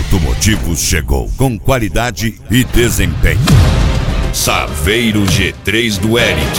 Automotivos chegou com qualidade e desempenho. Saveiro G3 do Eric.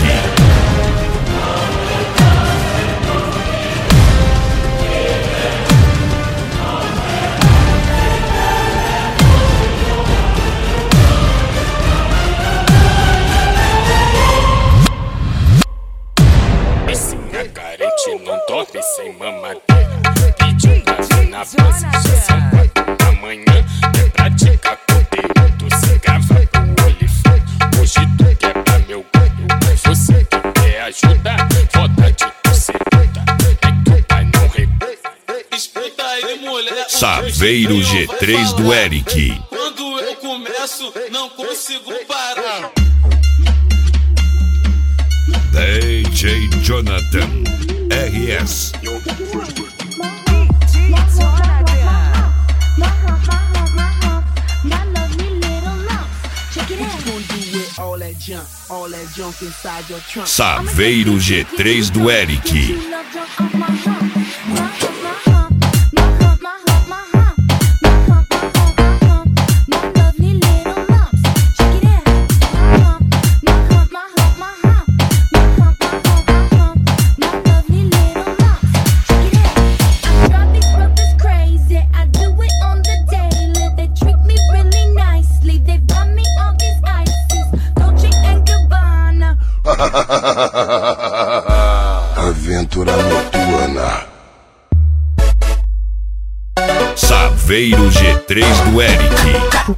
Piscinha carente num top sem mamadeira. Pediu pra vir na posição 4 da manhã. É praticar conteúdo, se grava pro olifante. Hoje tu quebra meu ganho, mas você que quer ajuda. Foda de buceta, é que o pai não recusa. Escuta aí, mulher. Saveiro G3 do Eric. Quando eu começo, não consigo parar. DJ Jonathan RS. Saveiro G3 do Eric. Aventura noturna. Saveiro G3 do Eric.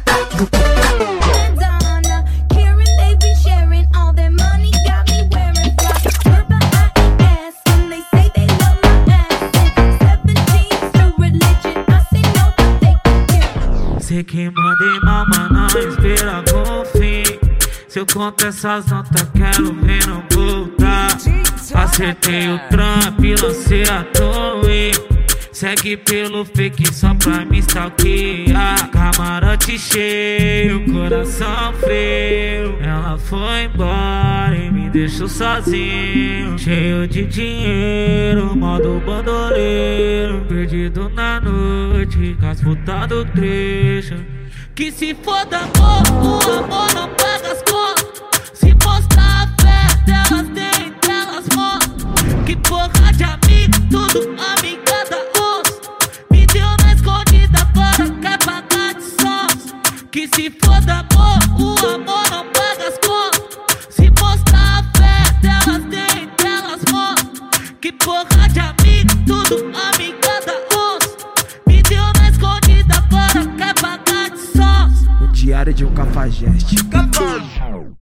Sei que mandei mamar, não espera com fim. Se eu conto essas notas, quero ver não voltar. Acertei o Trump, lancei a torre. Segue pelo fake só pra me stalkear. Camarote cheio, coração frio. Ela foi embora e me deixou sozinho. Cheio de dinheiro, modo bandoleiro. Perdido na noite, com as putas do trecho. Que se foda amor, o amor não paga as contas. Se mostrar a fé delas, tem delas mostram. Que porra de amigo, tudo amiga da onça. Me deu na escondida, agora quer pagar de sons. Que se foda amor, o amor não paga as contas. Se mostrar a fé delas, tem